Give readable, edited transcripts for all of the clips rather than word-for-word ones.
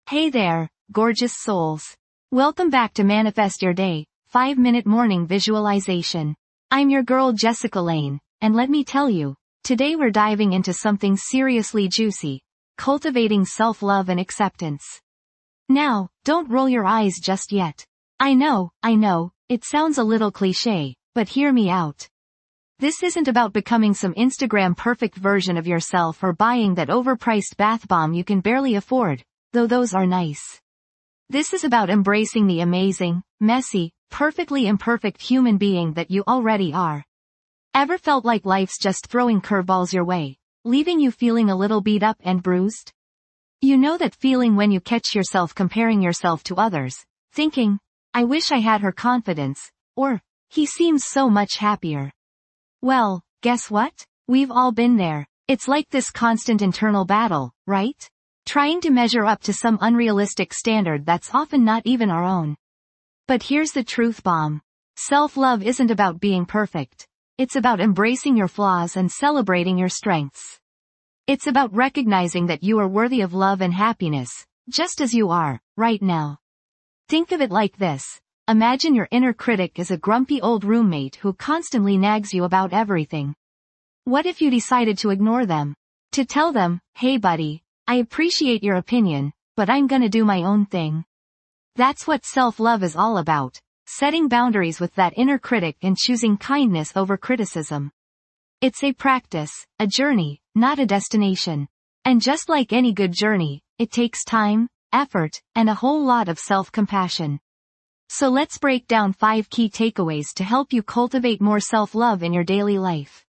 Hey there, gorgeous souls. Welcome back to Manifest Your Day, 5-minute morning visualization. I'm your girl Jessica Lane, and let me tell you, today we're diving into something seriously juicy, cultivating self-love and acceptance. Now, don't roll your eyes just yet. I know, it sounds a little cliché, but hear me out. This isn't about becoming some Instagram perfect version of yourself or buying that overpriced bath bomb you can barely afford, though those are nice. This is about embracing the amazing, messy, perfectly imperfect human being that you already are. Ever felt like life's just throwing curveballs your way, leaving you feeling a little beat up and bruised? You know that feeling when you catch yourself comparing yourself to others, thinking, I wish I had her confidence, or, he seems so much happier. Well, guess what? We've all been there. It's like this constant internal battle, right? Trying to measure up to some unrealistic standard that's often not even our own. But here's the truth bomb. Self-love isn't about being perfect. It's about embracing your flaws and celebrating your strengths. It's about recognizing that you are worthy of love and happiness, just as you are, right now. Think of it like this. Imagine your inner critic is a grumpy old roommate who constantly nags you about everything. What if you decided to ignore them? To tell them, hey buddy, I appreciate your opinion, but I'm gonna do my own thing. That's what self-love is all about, setting boundaries with that inner critic and choosing kindness over criticism. It's a practice, a journey, not a destination. And just like any good journey, it takes time, effort, and a whole lot of self-compassion. So let's break down 5 key takeaways to help you cultivate more self-love in your daily life.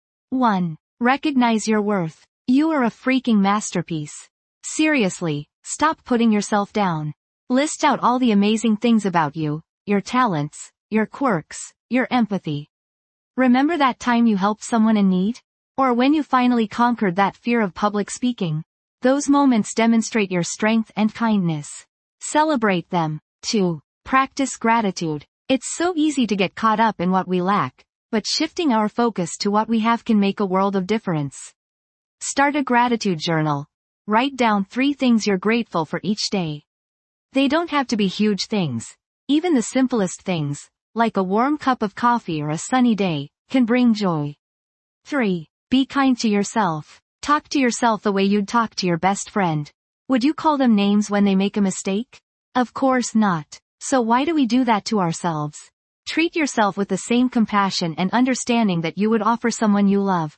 1. Recognize your worth. You are a freaking masterpiece. Seriously, stop putting yourself down. List out all the amazing things about you, your talents, your quirks, your empathy. Remember that time you helped someone in need? Or when you finally conquered that fear of public speaking? Those moments demonstrate your strength and kindness. Celebrate them. 2. Practice gratitude. It's so easy to get caught up in what we lack, but shifting our focus to what we have can make a world of difference. Start a gratitude journal. Write down 3 things you're grateful for each day. They don't have to be huge things. Even the simplest things, like a warm cup of coffee or a sunny day, can bring joy. 3. Be kind to yourself. Talk to yourself the way you'd talk to your best friend. Would you call them names when they make a mistake? Of course not. So why do we do that to ourselves? Treat yourself with the same compassion and understanding that you would offer someone you love.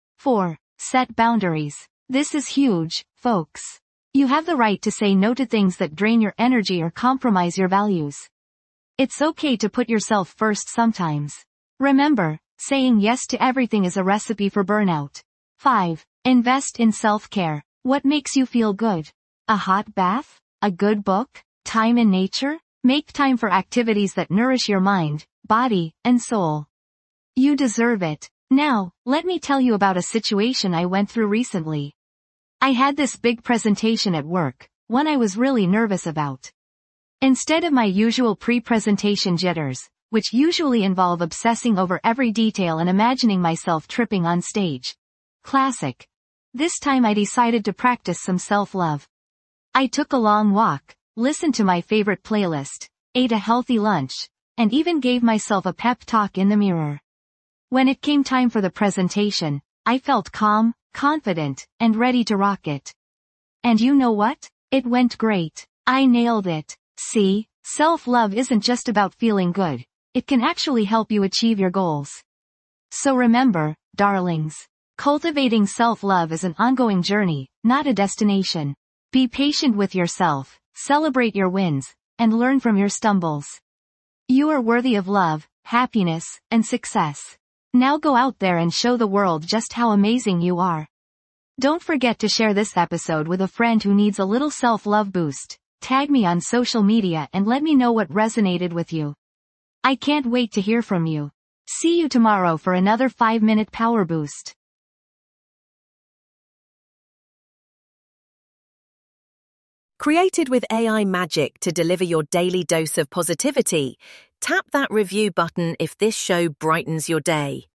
4. Set boundaries. This is huge, folks. You have the right to say no to things that drain your energy or compromise your values. It's okay to put yourself first sometimes. Remember, saying yes to everything is a recipe for burnout. 5. Invest in self-care. What makes you feel good? A hot bath? A good book? Time in nature? Make time for activities that nourish your mind, body, and soul. You deserve it. Now, let me tell you about a situation I went through recently. I had this big presentation at work, one I was really nervous about. Instead of my usual pre-presentation jitters, which usually involve obsessing over every detail and imagining myself tripping on stage. Classic. This time I decided to practice some self-love. I took a long walk, listened to my favorite playlist, ate a healthy lunch, and even gave myself a pep talk in the mirror. When it came time for the presentation, I felt calm, confident, and ready to rock it. And you know what? It went great. I nailed it. See, self-love isn't just about feeling good. It can actually help you achieve your goals. So remember, darlings, cultivating self-love is an ongoing journey, not a destination. Be patient with yourself, celebrate your wins, and learn from your stumbles. You are worthy of love, happiness, and success. Now go out there and show the world just how amazing you are. Don't forget to share this episode with a friend who needs a little self-love boost. Tag me on social media and let me know what resonated with you. I can't wait to hear from you. See you tomorrow for another 5-minute power boost. Created with AI magic to deliver your daily dose of positivity, tap that review button if this show brightens your day.